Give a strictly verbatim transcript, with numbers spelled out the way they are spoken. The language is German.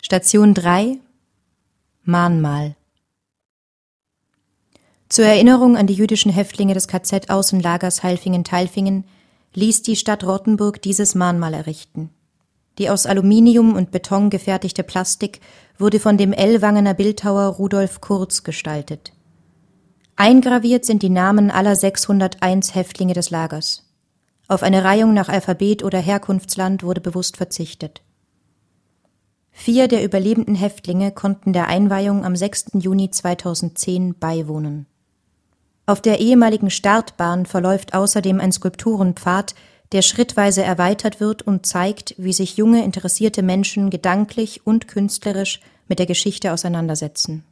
Station drei Mahnmal. Zur Erinnerung an die jüdischen Häftlinge des K Z-Außenlagers Halfingen-Talfingen ließ die Stadt Rottenburg dieses Mahnmal errichten. Die aus Aluminium und Beton gefertigte Plastik wurde von dem Ellwangener Bildhauer Rudolf Kurz gestaltet. Eingraviert sind die Namen aller sechshunderteins Häftlinge des Lagers. Auf eine Reihung nach Alphabet oder Herkunftsland wurde bewusst verzichtet. Vier der überlebenden Häftlinge konnten der Einweihung am sechsten Juni zweitausendzehn beiwohnen. Auf der ehemaligen Startbahn verläuft außerdem ein Skulpturenpfad, der schrittweise erweitert wird und zeigt, wie sich junge, interessierte Menschen gedanklich und künstlerisch mit der Geschichte auseinandersetzen.